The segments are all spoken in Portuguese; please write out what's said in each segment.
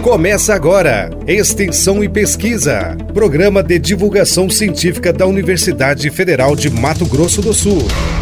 Começa agora, Extensão e Pesquisa, programa de divulgação científica da Universidade Federal de Mato Grosso do Sul.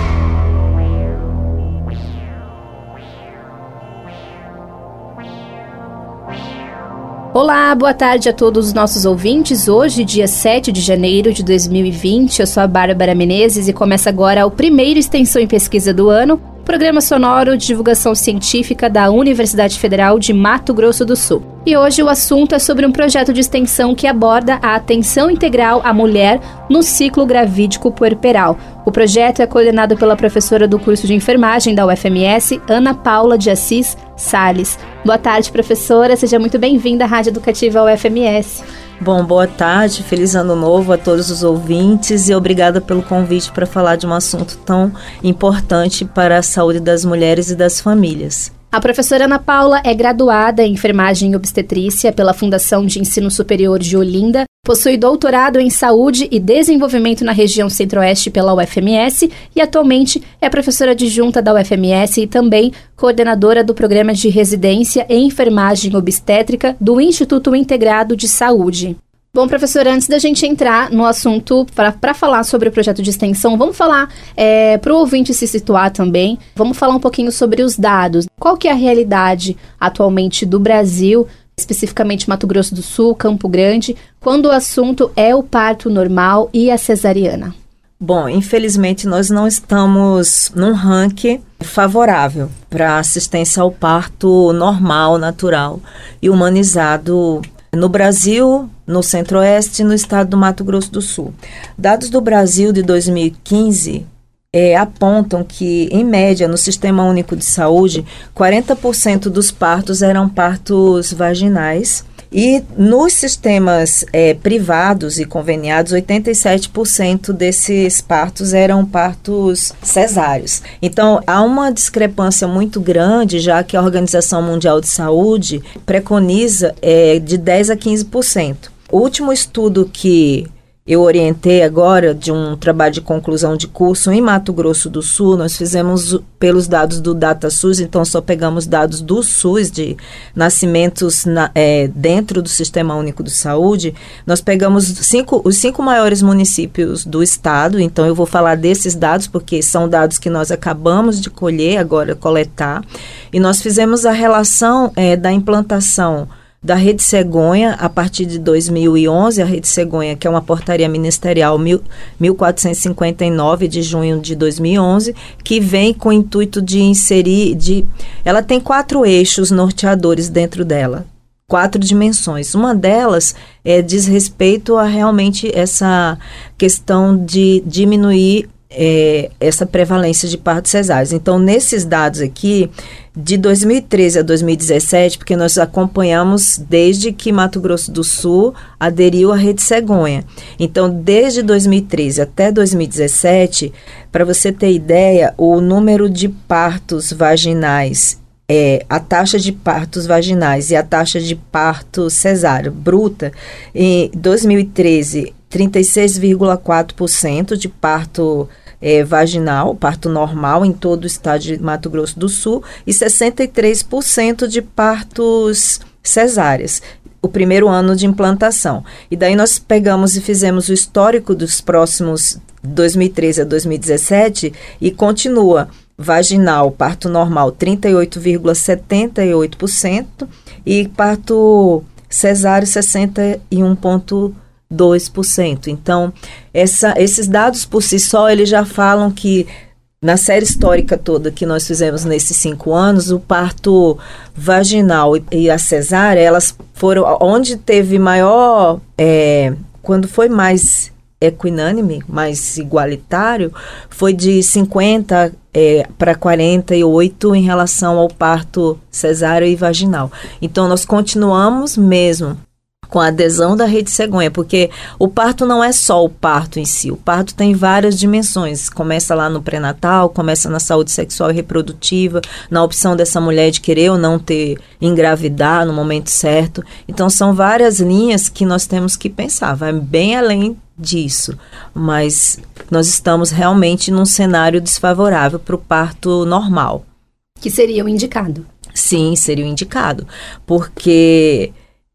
Olá, boa tarde a todos os nossos ouvintes. Hoje, dia 7 de janeiro de 2020, eu sou a Bárbara Menezes e começa agora o primeiro Extensão e Pesquisa do ano, programa sonoro de divulgação científica da Universidade Federal de Mato Grosso do Sul. E hoje o assunto é sobre um projeto de extensão que aborda a atenção integral à mulher no ciclo gravídico puerperal. O projeto é coordenado pela professora do curso de enfermagem da UFMS, Ana Paula de Assis Salles. Boa tarde, professora. Seja muito bem-vinda à Rádio Educativa UFMS. Bom, boa tarde, feliz ano novo a todos os ouvintes e obrigada pelo convite para falar de um assunto tão importante para a saúde das mulheres e das famílias. A professora Ana Paula é graduada em enfermagem e obstetrícia pela Fundação de Ensino Superior de Olinda, possui doutorado em saúde e desenvolvimento na região centro-oeste pela UFMS e atualmente é professora adjunta da UFMS e também coordenadora do programa de residência em enfermagem obstétrica do Instituto Integrado de Saúde. Bom, professora, antes da gente entrar no assunto para falar sobre o projeto de extensão, vamos falar para o ouvinte se situar também, vamos falar um pouquinho sobre os dados. Qual que é a realidade atualmente do Brasil, especificamente Mato Grosso do Sul, Campo Grande, quando o assunto é o parto normal e a cesariana? Bom, infelizmente nós não estamos num ranking favorável para assistência ao parto normal, natural e humanizado no Brasil, no Centro-Oeste e no estado do Mato Grosso do Sul. Dados do Brasil de 2015 apontam que, em média, no Sistema Único de Saúde, 40% dos partos eram partos vaginais e nos sistemas privados e conveniados, 87% desses partos eram partos cesáreos. Então, há uma discrepância muito grande, já que a Organização Mundial de Saúde preconiza de 10% a 15%. O último estudo que eu orientei agora, de um trabalho de conclusão de curso em Mato Grosso do Sul, nós fizemos pelos dados do DataSUS, então só pegamos dados do SUS de nascimentos dentro do Sistema Único de Saúde. Nós pegamos os 5 maiores municípios do estado, então eu vou falar desses dados porque são dados que nós acabamos de coletar, e nós fizemos a relação da implantação da Rede Cegonha, a partir de 2011, a Rede Cegonha, que é uma portaria ministerial 1459 de junho de 2011, que vem com o intuito de inserir, ela tem 4 eixos norteadores dentro dela, 4 dimensões. Uma delas diz respeito a realmente essa questão de diminuir essa prevalência de partos cesáreos. Então, nesses dados aqui, de 2013 a 2017, porque nós acompanhamos desde que Mato Grosso do Sul aderiu à Rede Cegonha. Então, desde 2013 até 2017, para você ter ideia, o número de partos vaginais, a taxa de partos vaginais e a taxa de parto cesáreo bruta, em 2013, 36,4% de parto vaginal, parto normal em todo o estado de Mato Grosso do Sul e 63% de partos cesáreas, o primeiro ano de implantação. E daí nós pegamos e fizemos o histórico dos próximos 2013 a 2017 e continua vaginal, parto normal 38,78% e parto cesáreo 61,2%. Então, esses dados por si só, eles já falam que na série histórica toda que nós fizemos nesses 5 anos, o parto vaginal e a cesárea, elas foram onde teve maior, quando foi mais equinânime, mais igualitário, foi de 50 para 48 em relação ao parto cesáreo e vaginal. Então, nós continuamos mesmo com a adesão da Rede Cegonha, porque o parto não é só o parto em si, o parto tem várias dimensões, começa lá no pré-natal, começa na saúde sexual e reprodutiva, na opção dessa mulher de querer ou não engravidar no momento certo. Então são várias linhas que nós temos que pensar, vai bem além disso, mas nós estamos realmente num cenário desfavorável para o parto normal. Que seria o indicado. Sim, seria o indicado, porque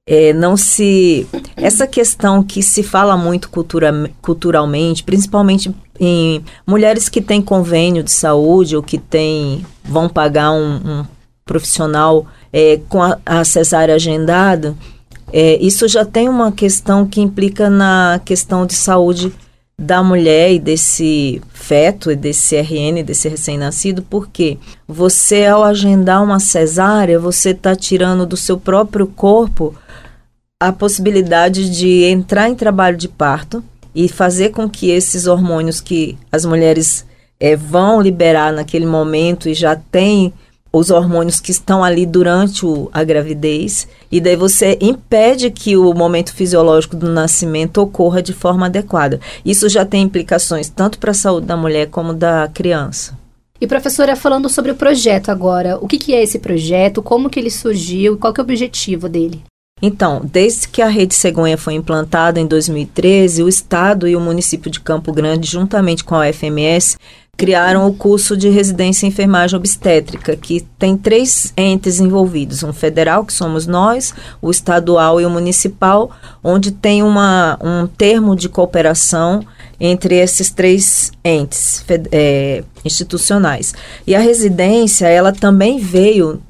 Essa questão que se fala muito culturalmente, principalmente em mulheres que têm convênio de saúde ou que vão pagar um profissional com a cesárea agendada, isso já tem uma questão que implica na questão de saúde da mulher e desse feto, e desse RN, desse recém-nascido, porque você, ao agendar uma cesárea, você está tirando do seu próprio corpo a possibilidade de entrar em trabalho de parto e fazer com que esses hormônios que as mulheres vão liberar naquele momento e já tem os hormônios que estão ali durante a gravidez, e daí você impede que o momento fisiológico do nascimento ocorra de forma adequada. Isso já tem implicações tanto para a saúde da mulher como da criança. E professora, falando sobre o projeto agora, o que é esse projeto, como que ele surgiu e qual que é o objetivo dele? Então, desde que a Rede Cegonha foi implantada em 2013, o Estado e o município de Campo Grande, juntamente com a UFMS, criaram o curso de residência em enfermagem obstétrica, que tem 3 entes envolvidos, um federal, que somos nós, o estadual e o municipal, onde tem um termo de cooperação entre esses 3 entes institucionais. E a residência, ela também veio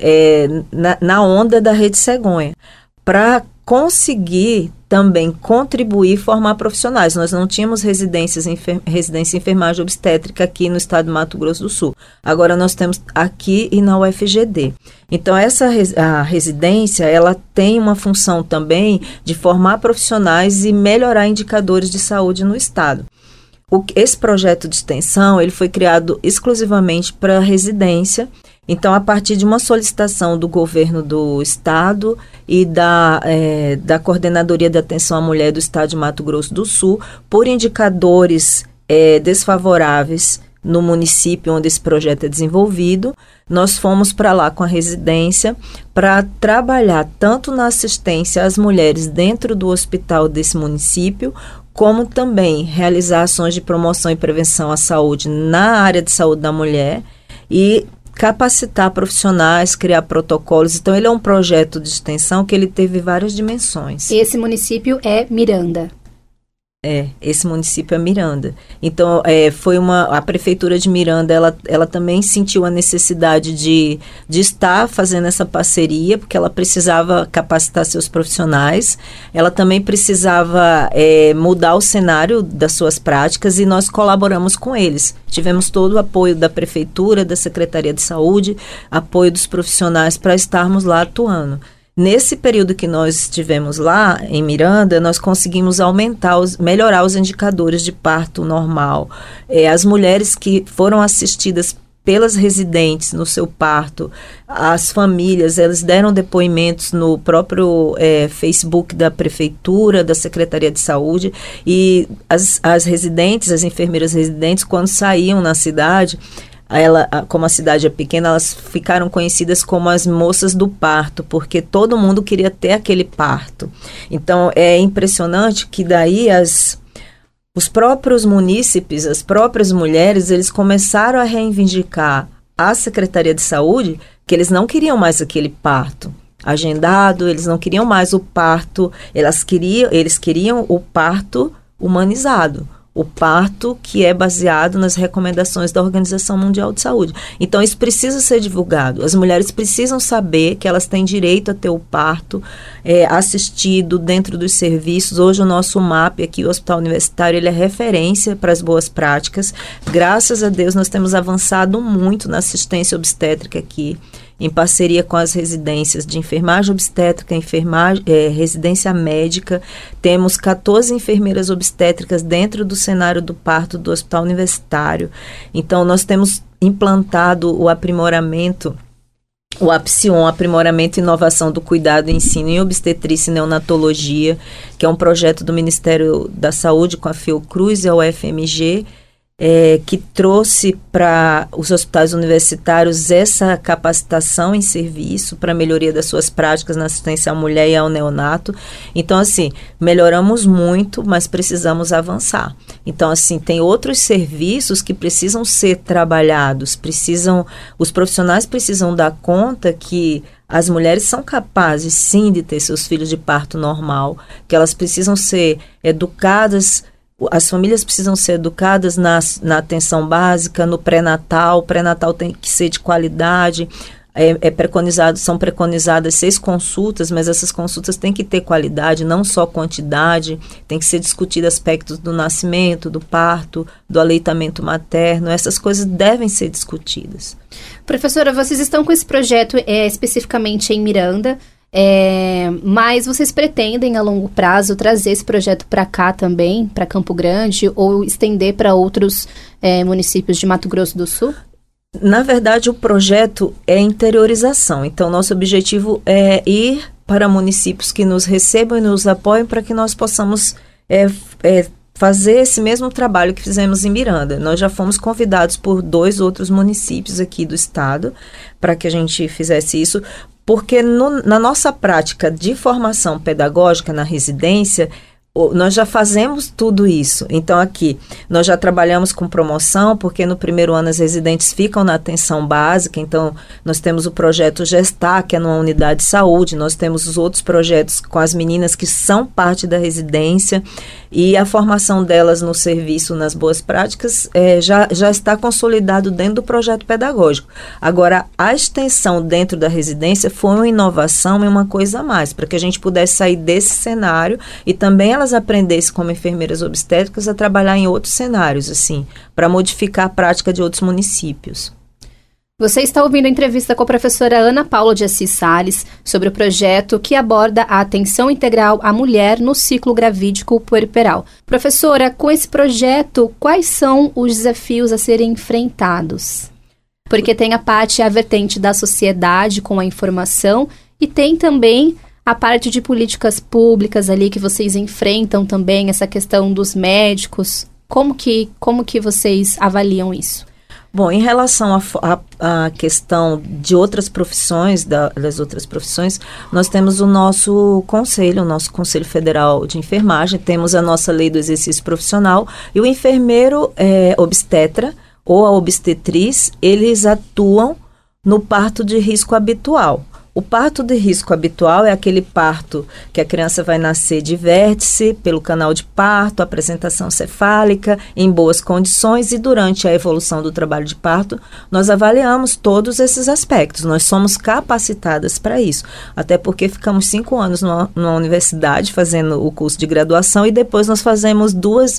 na onda da Rede Cegonha, para conseguir também contribuir e formar profissionais. Nós não tínhamos residência em enfermagem obstétrica aqui no estado do Mato Grosso do Sul. Agora nós temos aqui e na UFGD. Então a residência, ela tem uma função também de formar profissionais e melhorar indicadores de saúde no estado. Esse projeto de extensão, ele foi criado exclusivamente para residência. Então, a partir de uma solicitação do governo do estado e da Coordenadoria de Atenção à Mulher do estado de Mato Grosso do Sul, por indicadores desfavoráveis no município onde esse projeto é desenvolvido, nós fomos para lá com a residência para trabalhar tanto na assistência às mulheres dentro do hospital desse município, como também realizar ações de promoção e prevenção à saúde na área de saúde da mulher e capacitar profissionais, criar protocolos. Então, ele é um projeto de extensão que ele teve várias dimensões. Esse município é Miranda. Esse município é Miranda. Então, a prefeitura de Miranda, ela também sentiu a necessidade de estar fazendo essa parceria, porque ela precisava capacitar seus profissionais, ela também precisava mudar o cenário das suas práticas, e nós colaboramos com eles. Tivemos todo o apoio da prefeitura, da Secretaria de Saúde, apoio dos profissionais para estarmos lá atuando. Nesse período que nós estivemos lá em Miranda, nós conseguimos melhorar os indicadores de parto normal. As mulheres que foram assistidas pelas residentes no seu parto, as famílias, elas deram depoimentos no próprio Facebook da Prefeitura, da Secretaria de Saúde, e as residentes, as enfermeiras residentes, quando saíam na cidade, como a cidade é pequena, elas ficaram conhecidas como as moças do parto, porque todo mundo queria ter aquele parto. Então, é impressionante que daí os próprios munícipes, as próprias mulheres, eles começaram a reivindicar à Secretaria de Saúde que eles não queriam mais aquele parto agendado, eles não queriam mais o parto, eles queriam o parto humanizado. O parto que é baseado nas recomendações da Organização Mundial de Saúde. Então, isso precisa ser divulgado. As mulheres precisam saber que elas têm direito a ter o parto assistido dentro dos serviços. Hoje, o nosso MAP aqui, o Hospital Universitário, ele é referência para as boas práticas. Graças a Deus, nós temos avançado muito na assistência obstétrica aqui, em parceria com as residências de enfermagem obstétrica, residência médica. Temos 14 enfermeiras obstétricas dentro do cenário do parto do Hospital Universitário. Então, nós temos implantado o aprimoramento, o APSION, Aprimoramento e Inovação do Cuidado e Ensino em Obstetrícia e Neonatologia, que é um projeto do Ministério da Saúde com a Fiocruz e a UFMG, que trouxe para os hospitais universitários essa capacitação em serviço para melhoria das suas práticas na assistência à mulher e ao neonato. Então, assim, melhoramos muito, mas precisamos avançar. Então, assim, tem outros serviços que precisam ser trabalhados, os profissionais precisam dar conta que as mulheres são capazes, sim, de ter seus filhos de parto normal, que elas precisam ser educadas, as famílias precisam ser educadas na atenção básica, no pré-natal. O pré-natal tem que ser de qualidade. São preconizadas 6 consultas, mas essas consultas têm que ter qualidade, não só quantidade. Tem que ser discutido aspectos do nascimento, do parto, do aleitamento materno. Essas coisas devem ser discutidas. Professora, vocês estão com esse projeto especificamente em Miranda, mas vocês pretendem a longo prazo trazer esse projeto para cá também, para Campo Grande, ou estender para outros municípios de Mato Grosso do Sul? Na verdade, o projeto é interiorização. Então, nosso objetivo é ir para municípios que nos recebam e nos apoiem para que nós possamos fazer esse mesmo trabalho que fizemos em Miranda. Nós já fomos convidados por 2 outros municípios aqui do estado para que a gente fizesse isso, porque na nossa prática de formação pedagógica na residência, nós já fazemos tudo isso. Então, aqui, nós já trabalhamos com promoção, porque no primeiro ano as residentes ficam na atenção básica. Então, nós temos o projeto Gestar, que é numa unidade de saúde. Nós temos os outros projetos com as meninas que são parte da residência. E a formação delas no serviço, nas boas práticas, já está consolidado dentro do projeto pedagógico. Agora, a extensão dentro da residência foi uma inovação e uma coisa a mais, para que a gente pudesse sair desse cenário e também elas aprendessem como enfermeiras obstétricas a trabalhar em outros cenários, assim, para modificar a prática de outros municípios. Você está ouvindo a entrevista com a professora Ana Paula de Assis Salles sobre o projeto que aborda a atenção integral à mulher no ciclo gravídico puerperal. Professora, com esse projeto, quais são os desafios a serem enfrentados? Porque tem a vertente da sociedade com a informação e tem também a parte de políticas públicas ali que vocês enfrentam também, essa questão dos médicos. Como que vocês avaliam isso? Bom, em relação à questão de outras profissões, das outras profissões, nós temos o nosso Conselho Federal de Enfermagem, temos a nossa Lei do Exercício Profissional, e o enfermeiro obstetra ou a obstetriz, eles atuam no parto de risco habitual. O parto de risco habitual é aquele parto que a criança vai nascer de vértice pelo canal de parto, apresentação cefálica, em boas condições, e durante a evolução do trabalho de parto, nós avaliamos todos esses aspectos. Nós somos capacitadas para isso, até porque ficamos 5 anos numa universidade fazendo o curso de graduação e depois nós fazemos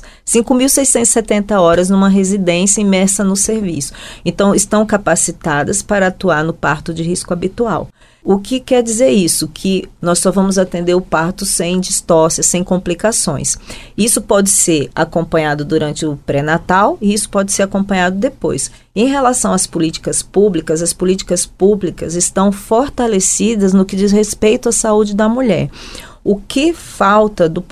5.670 horas numa residência imersa no serviço. Então, estão capacitadas para atuar no parto de risco habitual. O que quer dizer isso? Que nós só vamos atender o parto sem distócia, sem complicações. Isso pode ser acompanhado durante o pré-natal e isso pode ser acompanhado depois. Em relação às políticas públicas estão fortalecidas no que diz respeito à saúde da mulher. O que falta do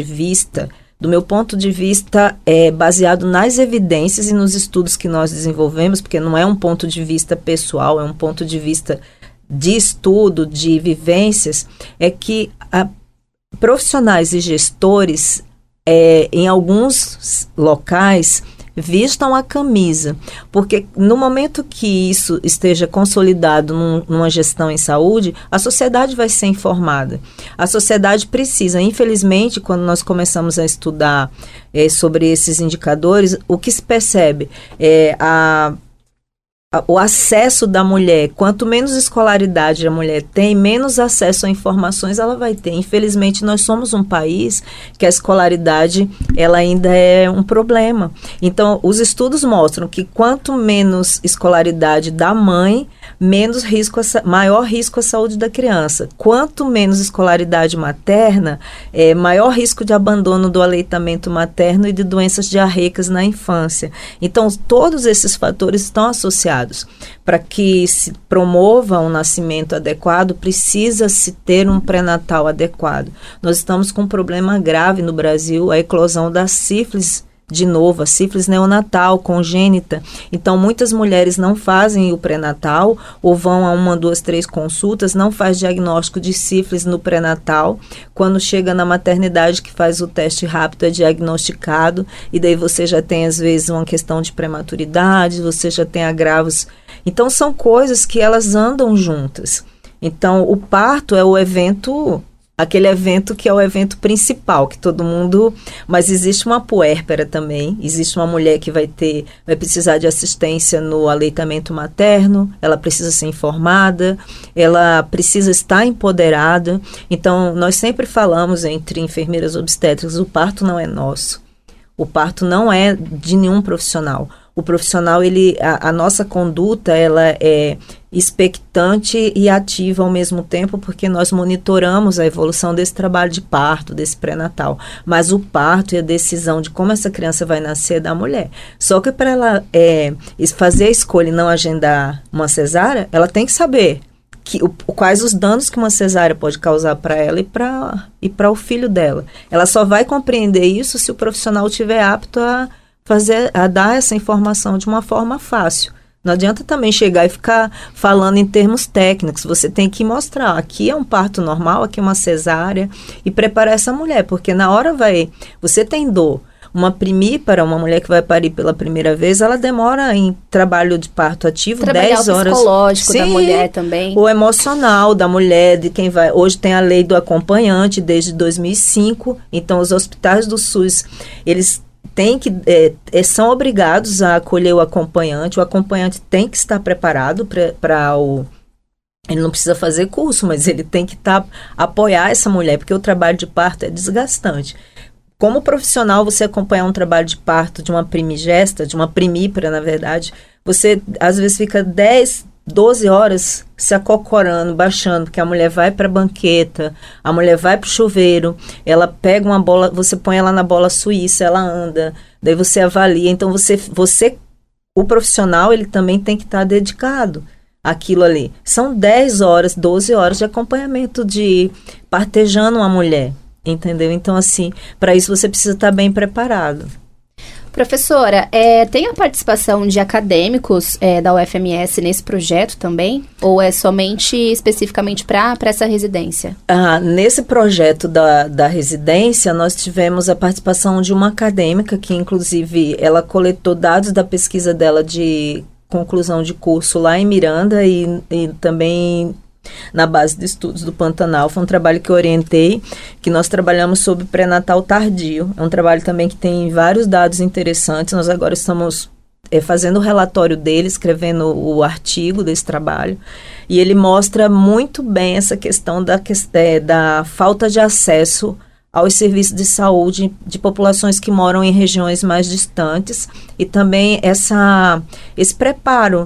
meu ponto de vista, é baseado nas evidências e nos estudos que nós desenvolvemos, porque não é um ponto de vista pessoal, é um ponto de vista de estudo, de vivências, é que profissionais e gestores, em alguns locais, vistam a camisa, porque no momento que isso esteja consolidado numa gestão em saúde, a sociedade vai ser informada. A sociedade precisa, infelizmente, quando nós começamos a estudar sobre esses indicadores, o que se percebe é o acesso da mulher. Quanto menos escolaridade a mulher tem, menos acesso a informações ela vai ter. Infelizmente, nós somos um país que a escolaridade ela ainda é um problema. Então, os estudos mostram que quanto menos escolaridade da mãe, maior risco à saúde da criança. Quanto menos escolaridade materna, maior risco de abandono do aleitamento materno e de doenças diarreicas na infância. Então, todos esses fatores estão associados. Para que se promova um nascimento adequado, precisa-se ter um pré-natal adequado. Nós estamos com um problema grave no Brasil, a eclosão da sífilis, de novo, a sífilis neonatal, congênita. Então, muitas mulheres não fazem o pré-natal ou vão a 1, 2, 3 consultas, não faz diagnóstico de sífilis no pré-natal. Quando chega na maternidade que faz o teste rápido, é diagnosticado e daí você já tem, às vezes, uma questão de prematuridade, você já tem agravos. Então, são coisas que elas andam juntas. Então, o parto é o evento, aquele evento que é o evento principal, que todo mundo... Mas existe uma puérpera também, existe uma mulher que vai precisar de assistência no aleitamento materno, ela precisa ser informada, ela precisa estar empoderada. Então, nós sempre falamos entre enfermeiras obstétricas, o parto não é nosso. O parto não é de nenhum profissional. O profissional, a nossa conduta, ela é expectante e ativa ao mesmo tempo, porque nós monitoramos a evolução desse trabalho de parto, desse pré-natal. Mas o parto e a decisão de como essa criança vai nascer é da mulher. Só que para ela fazer a escolha e não agendar uma cesárea, ela tem que saber quais os danos que uma cesárea pode causar para ela e para o filho dela. Ela só vai compreender isso se o profissional estiver apto a dar essa informação de uma forma fácil. Não adianta também chegar e ficar falando em termos técnicos. Você tem que mostrar, aqui é um parto normal, aqui é uma cesárea, e preparar essa mulher, porque na hora você tem dor. Uma primípara, uma mulher que vai parir pela primeira vez, ela demora em trabalho de parto ativo 10 horas. Trabalhar o psicológico da mulher também. O emocional da mulher, de quem vai... Hoje tem a lei do acompanhante, desde 2005. Então, os hospitais do SUS, eles são obrigados a acolher o acompanhante tem que estar preparado para ele não precisa fazer curso, mas ele tem que apoiar essa mulher, porque o trabalho de parto é desgastante. Como profissional, você acompanhar um trabalho de parto de uma primigesta, de uma primípara, na verdade, você às vezes fica 10, 12 horas se acocorando, baixando, porque a mulher vai para a banqueta, a mulher vai para o chuveiro, ela pega uma bola, você põe ela na bola suíça, ela anda, daí você avalia. Então, o profissional, ele também tem que estar dedicado àquilo ali. São 10 horas, 12 horas de acompanhamento de partejando uma mulher, entendeu? Então, assim, para isso você precisa estar bem preparado. Professora, tem a participação de acadêmicos da UFMS nesse projeto também? Ou é somente especificamente para essa residência? Nesse projeto da residência, nós tivemos a participação de uma acadêmica que, inclusive, ela coletou dados da pesquisa dela de conclusão de curso lá em Miranda e também na base de estudos do Pantanal. Foi um trabalho que eu orientei, que nós trabalhamos sobre pré-natal tardio. É um trabalho também que tem vários dados interessantes. Nós agora estamos fazendo o relatório dele, escrevendo o artigo desse trabalho, e ele mostra muito bem essa questão da falta de acesso aos serviços de saúde de populações que moram em regiões mais distantes, e também esse preparo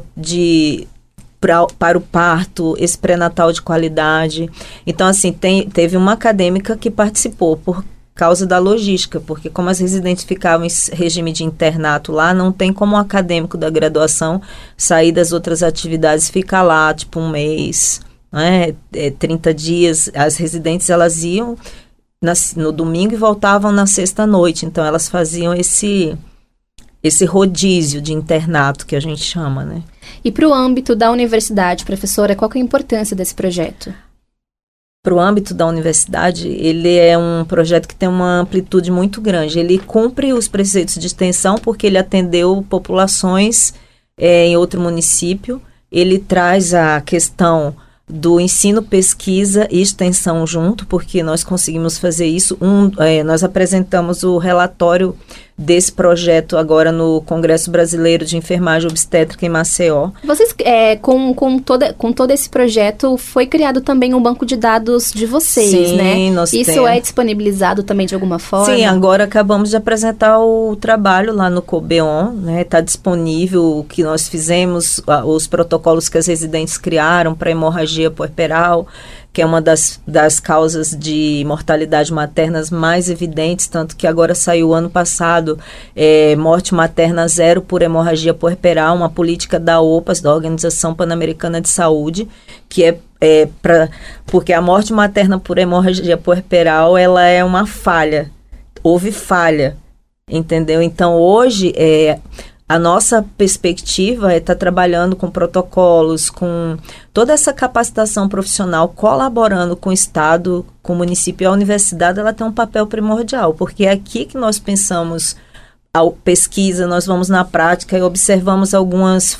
para o parto, esse pré-natal de qualidade. Então, assim, teve uma acadêmica que participou por causa da logística, porque como as residentes ficavam em regime de internato lá, não tem como um acadêmico da graduação sair das outras atividades e ficar lá, tipo, um mês, né? 30 dias. As residentes, elas iam no domingo e voltavam na sexta-noite. Então, elas faziam esse rodízio de internato que a gente chama, né? E para o âmbito da universidade, professora, qual que é a importância desse projeto? Para o âmbito da universidade, ele é um projeto que tem uma amplitude muito grande. Ele cumpre os preceitos de extensão porque ele atendeu populações em outro município. Ele traz a questão do ensino, pesquisa e extensão junto, porque nós conseguimos fazer isso. Nós apresentamos o relatório desse projeto agora no Congresso Brasileiro de Enfermagem Obstétrica em Maceió. Vocês, com todo esse projeto, foi criado também um banco de dados de vocês, sim, né? Nós Isso temos. É disponibilizado também de alguma forma? Sim, agora acabamos de apresentar o trabalho lá no COBEON, né? Está disponível o que nós fizemos, os protocolos que as residentes criaram para hemorragia puerperal, que é uma das causas de mortalidade maternas mais evidentes, tanto que agora saiu ano passado morte materna zero por hemorragia puerperal, uma política da OPAS, da Organização Pan-Americana de Saúde, que porque a morte materna por hemorragia puerperal, ela é uma falha, houve falha, entendeu? Então, hoje, a nossa perspectiva é estar trabalhando com protocolos, com toda essa capacitação profissional, colaborando com o Estado, com o município. A universidade, ela tem um papel primordial, porque é aqui que nós pensamos a pesquisa, nós vamos na prática e observamos algumas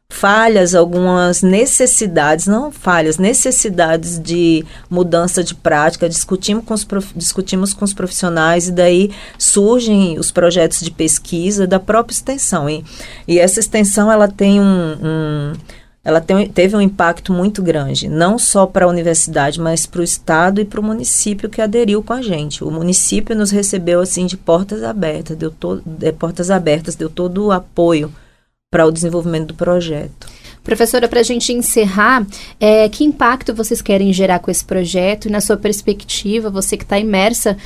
falhas, algumas necessidades, não falhas, necessidades de mudança de prática, discutimos com os profissionais, e daí surgem os projetos de pesquisa da própria extensão. E essa extensão, ela tem teve um impacto muito grande, não só para a universidade, mas para o estado e para o município que aderiu com a gente. O município nos recebeu assim de portas abertas, deu todo o apoio para o desenvolvimento do projeto. Professora, para a gente encerrar, que impacto vocês querem gerar com esse projeto? E na sua perspectiva, você que está imersa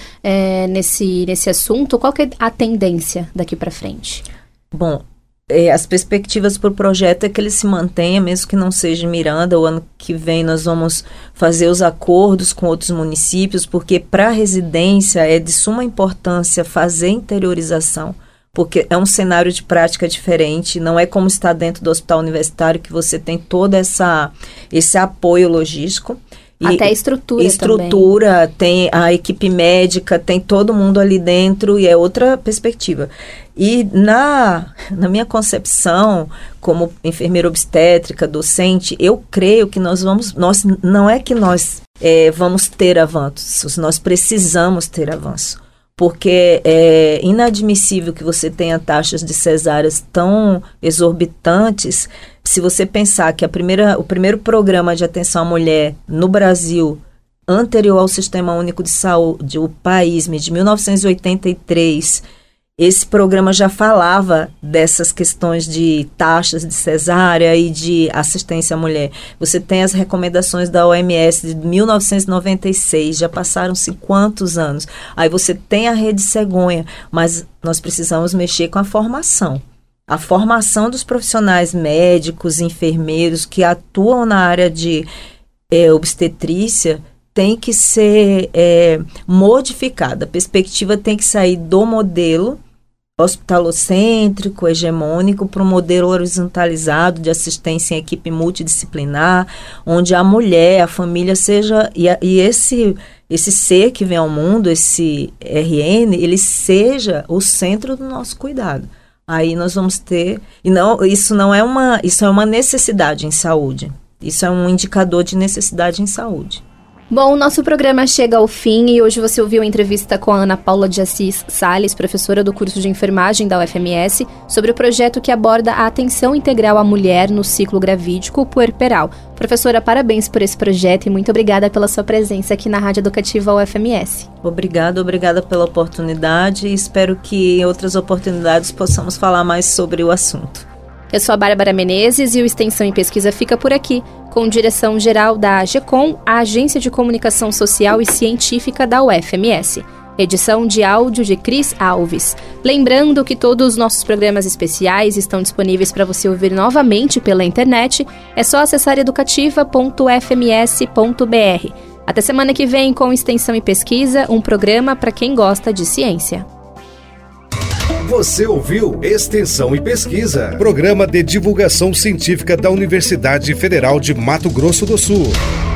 nesse assunto, qual que é a tendência daqui para frente? Bom, as perspectivas para o projeto é que ele se mantenha, mesmo que não seja em Miranda. O ano que vem nós vamos fazer os acordos com outros municípios, porque para a residência é de suma importância fazer interiorização, porque é um cenário de prática diferente, não é como estar dentro do hospital universitário, que você tem todo esse apoio logístico. Até a estrutura também. Tem a equipe médica, tem todo mundo ali dentro, e é outra perspectiva. E na minha concepção, como enfermeira obstétrica, docente, eu creio que nós não é que nós vamos ter avanços, nós precisamos ter avanço. Porque é inadmissível que você tenha taxas de cesáreas tão exorbitantes. Se você pensar que o primeiro programa de atenção à mulher no Brasil, anterior ao Sistema Único de Saúde, o PAISME, de 1983, esse programa já falava dessas questões de taxas de cesárea e de assistência à mulher. Você tem as recomendações da OMS de 1996, já passaram-se quantos anos? Aí você tem a Rede Cegonha, mas nós precisamos mexer com a formação. A formação dos profissionais médicos, enfermeiros que atuam na área de obstetrícia tem que ser modificada. A perspectiva tem que sair do modelo hospitalocêntrico, hegemônico, para um modelo horizontalizado de assistência em equipe multidisciplinar, onde a mulher, a família seja, e esse ser que vem ao mundo, esse RN, ele seja o centro do nosso cuidado. Aí nós vamos ter, isso é uma necessidade em saúde, isso é um indicador de necessidade em saúde. Bom, o nosso programa chega ao fim e hoje você ouviu a entrevista com a Ana Paula de Assis Salles, professora do curso de enfermagem da UFMS, sobre o projeto que aborda a atenção integral à mulher no ciclo gravídico puerperal. Professora, parabéns por esse projeto e muito obrigada pela sua presença aqui na Rádio Educativa UFMS. Obrigada pela oportunidade e espero que em outras oportunidades possamos falar mais sobre o assunto. Eu sou a Bárbara Menezes e o Extensão em Pesquisa fica por aqui, com direção-geral da AGECOM, a Agência de Comunicação Social e Científica da UFMS. Edição de áudio de Cris Alves. Lembrando que todos os nossos programas especiais estão disponíveis para você ouvir novamente pela internet. É só acessar educativa.ufms.br. Até semana que vem com Extensão e Pesquisa, um programa para quem gosta de ciência. Você ouviu Extensão e Pesquisa, programa de divulgação científica da Universidade Federal de Mato Grosso do Sul.